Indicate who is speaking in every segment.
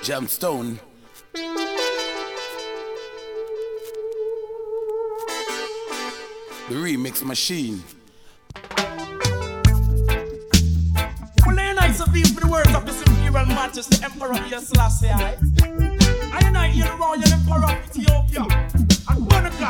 Speaker 1: Gemstone. The remix machine.
Speaker 2: Well, they nice of these for the words of His Imperial Majesty Emperor Haile Selassie. I hear the Royal Emperor of Ethiopia and Monica.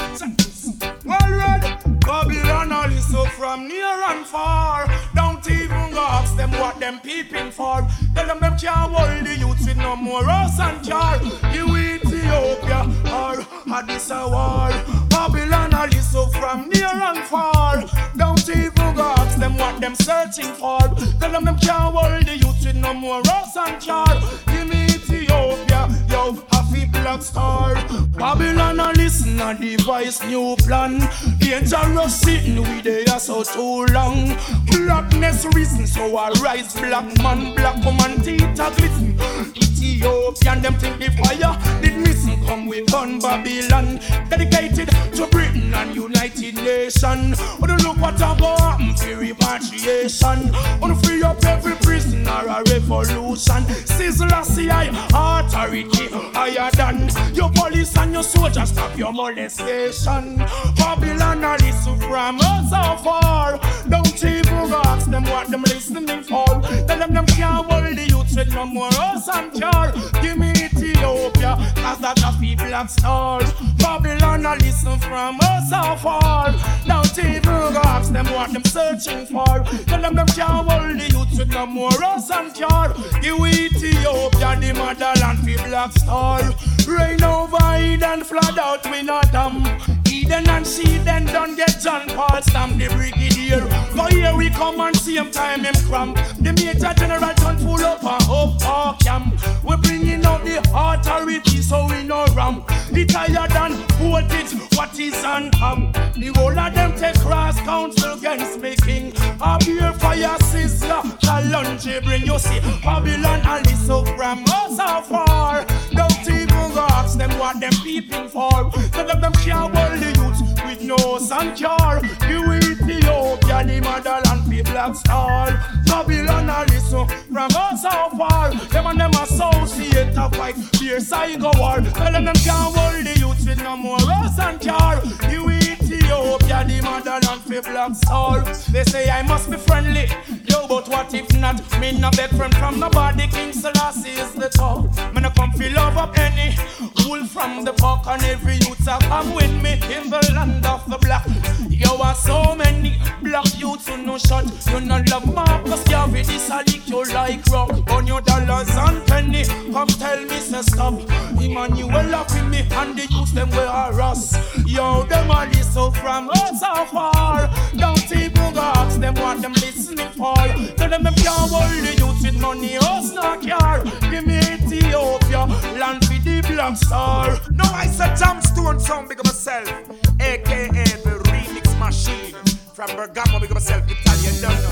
Speaker 2: Well read, Babylon all is so from near and far. Don't even go ask them what them peeping for. Tell them can't hold the youths with no more rose and jar. You Ethiopia or Addis a war. Babylon all is so from near and far. Don't even go ask them what them searching for. Tell them can't hold the youths with no more rose and jar. Give me Ethiopia, yo, happy black star. Babylon a listen and devise new plan. Dangerous sitting with there so too long. Blackness risen, so I rise. Black man, black woman, teeth a glisten. Ethiopian, them think the fire did missing. Come with gun Babylon, dedicated to Britain and United Nations. Wanna look what I go happen for repatriation. Wanna free up every prisoner, a revolution. Sizzle a CI, authority higher than your police and your soldiers. Stop your molestation. Babylon a listen from us so far. Don't even ask them what them listening for. Tell them can't hold the youth with no more us and car. Give me Ethiopia, cause that's a people and star. Babylon a listen from us so far. Don't even ask them what them searching for. Tell them can't hold the youth with no more us and car. Give Ethiopia the motherland for black star. Rain over Eden, flood out with no dam. Eden and Eden don't get John Paul stamp the brigadier. For here we come and same time him cramp. The major general turn full up and up our camp. We bringing out the authority so we no ramp. The tired and voltage, what is an amp? The whole of them take cross counsel against me king. Up here fire sizzler, challenge bring you see. Babylon and listen from us so far. Don't even go ask them what them peeping for. Tell them can't hold the youth with no sun cure. You Ethiopia, the motherland for black star. Babylon and listen from us so far. Them and them associate a fight, their side go war. Tell them can't hold the youth with no more rose and car. You Ethiopia, the motherland for black star. They say I must be friendly, yo, but what if not? Me no beg friend from nobody. King Selassie is the top. Me no come feel love up any wool from the park, and every youth a come with me in the land of the black. You are so many black youths who no shot. You no love Marcus Garvey, this a lick you like rock. On your dollars and penny, come tell me say stop. Emmanuel up with me and the youths them wear us. Yo, them a listen from us so far. Don't even go ask them what them listening for. Tell them can't hold the youth with money, us not care. Give me Ethiopia, land for the black star.
Speaker 3: No, I said Gemstone sound big of myself, aka the remix machine. From Bergamo, big of myself, Italian, don't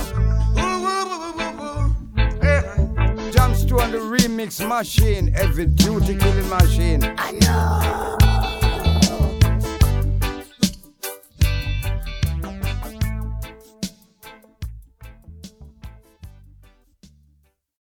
Speaker 3: know.
Speaker 4: Gemstone the remix machine, every duty killing machine.
Speaker 5: I know.